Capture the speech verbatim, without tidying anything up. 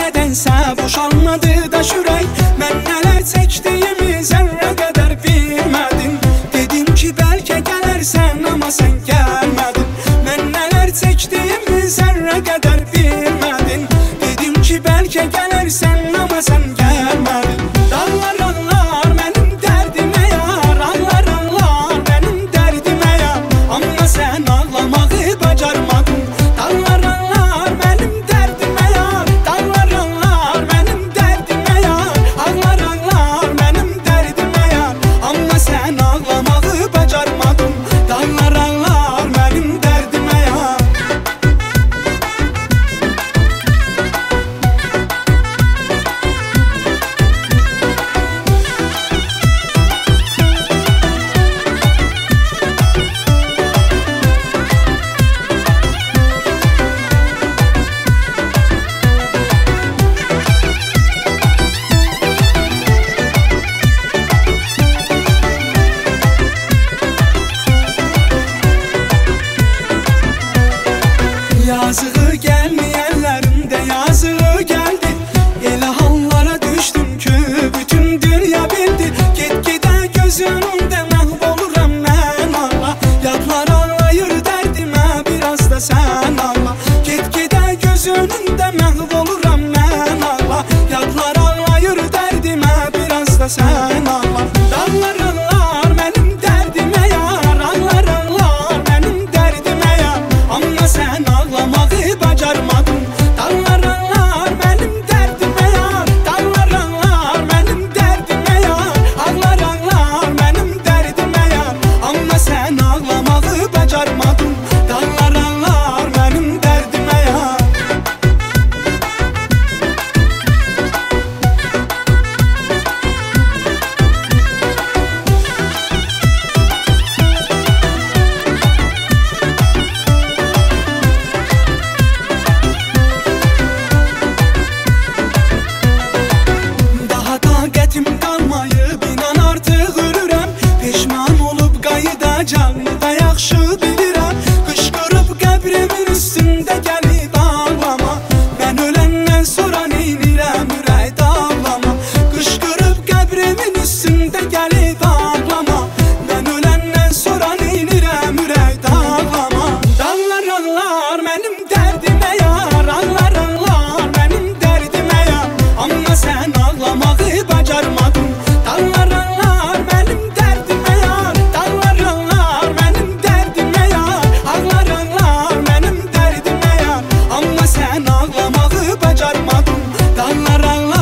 nədənsə boşalmadı da şürək. Mən nələr çəkdiyimi zərrə qədər bilmədim. Dedim ki bəlkə gələrsən, amma sən gəlmədin. Mən nələr çəkdiyimi zərrə qədər bilmədim. Dedim ki bəlkə gələrsən, amma sən gəlmədin. Dağlar anlar mənim dərdimə yar, anlar anlar mənim dərdimə yar, amma sən ağlamağı bacarmadın. Dağlar anlar mənim dərdimə yar, dağlar anlar mənim dərdimə yar, ağlar ağlar mənim dərdimə yar, amma sən ağlamağı bacarmadın. Dağlar anlar mənim dərdimə yar. Yazığı gelmeyenlerin de yazığı geldi. Elə hallara düştüm ki bütün dünya bildi. Get-gedə gözünündə məhv oluram mən Allah. Yadlar anlayır dərdimə, biraz da sən Allah. Get-gedə gözünündə məhv oluram mən Allah. Yadlar anlayır dərdimə, biraz da sən Allah. Dağlar anlar mənim dərdimə yar, anlar anlar mənim dərdimə yar, amma sən ağlamağı bacarmadın. Dağlar anlar mənim dərdimə yar, dağlar anlar mənim dərdimə yar, ağlar ağlar mənim dərdimə yar, amma sən ağlamağı bacarmadın. Dağlar anlar mənim dərdimə yar. Taqətim qalmayıb, inan artıq ölürəm. Peşman olub qayıdacağımı da yaxşı bilirəm. Qışqırıb qəbrimin üstündə gəlib ağlama. Mən öləndən sonra neynirəm, ürək dağlama. Qışqırıb qəbrimin üstündə gəlib ağlama. Mən öləndən sonra neynirəm, ürək dağlama. Dağlar anlar mənim dərdimə yar, anlar anlar mənim dərdimə yar, amma sən ağlamağı bacarmadın. Dağlar anlar mənim dərdimə yar, dağlar anlar mənim dərdimə yar, ağlar ağlar mənim dərdimə yar, amma sən ağlamağı bacarmadın. Dağlar anlar